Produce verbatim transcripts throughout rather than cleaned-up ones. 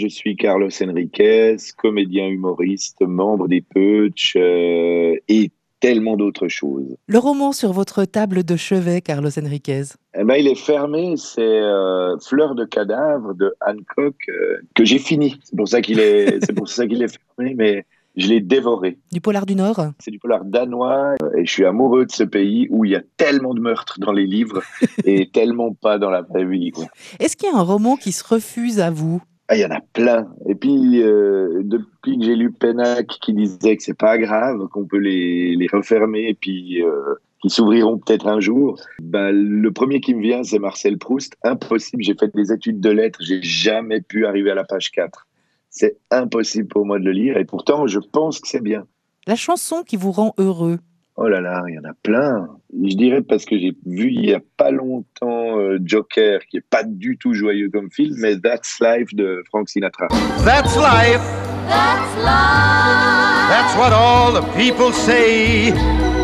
je suis Carlos Enriquez, comédien humoriste, membre des Peutsch euh, et tellement d'autres choses. Le roman sur votre table de chevet, Carlos Enriquez. Eh ben, il est fermé, c'est euh, Fleurs de cadavre de Hancock euh, que j'ai fini. C'est pour ça qu'il est, c'est pour ça qu'il est fermé, mais je l'ai dévoré. Du polar du Nord? C'est du polar danois euh, et je suis amoureux de ce pays où il y a tellement de meurtres dans les livres et tellement pas dans la vraie vie, quoi. Est-ce qu'il y a un roman qui se refuse à vous? Ah, il y en a plein. Et puis, euh, depuis que j'ai lu Pénac qui disait que c'est pas grave, qu'on peut les, les refermer et puis euh, qu'ils s'ouvriront peut-être un jour, ben, le premier qui me vient, c'est Marcel Proust. Impossible, j'ai fait des études de lettres, j'ai jamais pu arriver à la page quatre. C'est impossible pour moi de le lire et pourtant, je pense que c'est bien. La chanson qui vous rend heureux? Oh là là, il y en a plein. Je dirais parce que j'ai vu il y a pas longtemps euh, Joker, qui est pas du tout joyeux comme film, mais That's Life de Frank Sinatra. That's life. That's life. That's what all the people say.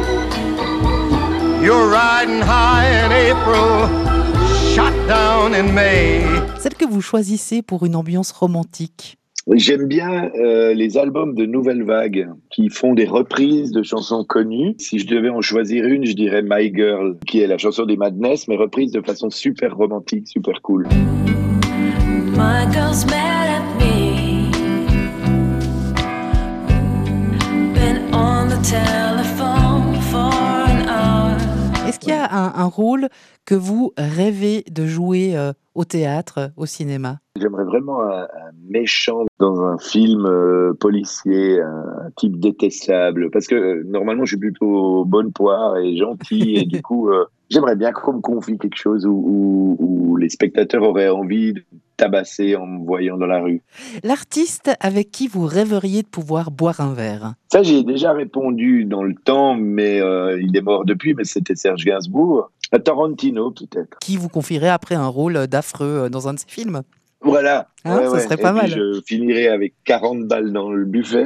You're riding high in April, shot down in May. Celle que vous choisissez pour une ambiance romantique? J'aime bien euh, les albums de Nouvelle Vague qui font des reprises de chansons connues. Si je devais en choisir une, je dirais My Girl, qui est la chanson des Madness, mais reprise de façon super romantique, super cool. My girl's mad at me. Been on the telephone for an hour. Est-ce qu'il y a un, un rôle que vous rêvez de jouer euh, au théâtre, au cinéma? J'aimerais vraiment un, un méchant dans un film euh, policier, un type détestable. Parce que euh, normalement, je suis plutôt bonne poire et gentil. Et du coup, euh, j'aimerais bien qu'on me confie quelque chose où, où, où les spectateurs auraient envie de tabasser en me voyant dans la rue. L'artiste avec qui vous rêveriez de pouvoir boire un verre? Ça, j'ai déjà répondu dans le temps, mais euh, il est mort depuis, mais c'était Serge Gainsbourg. À Tarantino, peut-être. Qui vous confierait après un rôle d'affreux dans un de ses films? Voilà. Hein, ouais, ça ouais. serait Et pas puis mal. Je finirai avec quarante balles dans le buffet.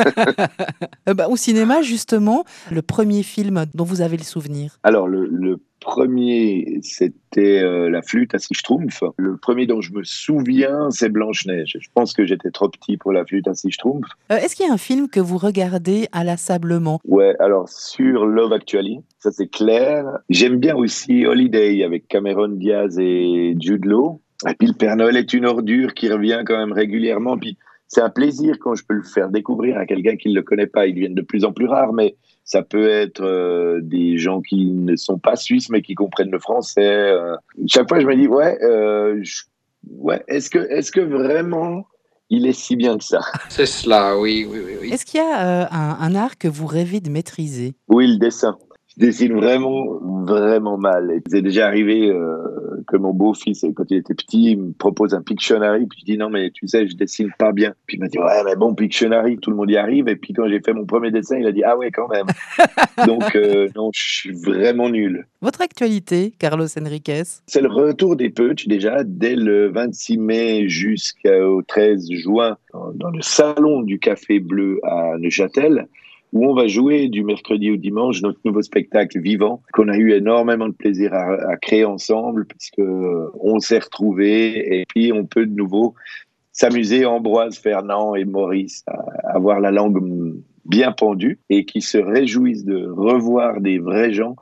Euh, bah, au cinéma, justement, le premier film dont vous avez le souvenir? Alors, le, le premier, c'était euh, La flûte à six schtroumpfs. Le premier dont je me souviens, c'est Blanche-Neige. Je pense que j'étais trop petit pour La flûte à six schtroumpfs. Euh, est-ce qu'il y a un film que vous regardez inlassablement? Ouais, alors, sur Love Actually, ça c'est clair. J'aime bien aussi Holiday avec Cameron Diaz et Jude Law. Et puis, le Père Noël est une ordure qui revient quand même régulièrement. Puis, c'est un plaisir quand je peux le faire découvrir à quelqu'un qui ne le connaît pas. Ils deviennent de plus en plus rares, mais ça peut être euh, des gens qui ne sont pas suisses, mais qui comprennent le français. Euh. Chaque fois, je me dis, ouais, euh, je, ouais est-ce que, est-ce que vraiment il est si bien que ça? C'est cela, oui, oui, oui. oui. Est-ce qu'il y a euh, un, un art que vous rêvez de maîtriser? Oui, le dessin. Je dessine vraiment, vraiment mal. Et c'est déjà arrivé euh, que mon beau-fils, quand il était petit, il me propose un Pictionary. Puis je dis non, mais tu sais, je dessine pas bien. Puis il m'a dit ouais, mais bon, Pictionary, tout le monde y arrive. Et puis quand j'ai fait mon premier dessin, il a dit ah ouais, quand même. Donc euh, non, je suis vraiment nul. Votre actualité, Carlos Enriquez? C'est le retour des Peutsch déjà dès le vingt-six mai jusqu'au treize juin dans le salon du Café Bleu à Neuchâtel, où on va jouer du mercredi au dimanche notre nouveau spectacle Vivant, qu'on a eu énormément de plaisir à, à créer ensemble, puisque on s'est retrouvés et puis on peut de nouveau s'amuser, Ambroise, Fernand et Maurice, à avoir la langue bien pendue et qui se réjouissent de revoir des vrais gens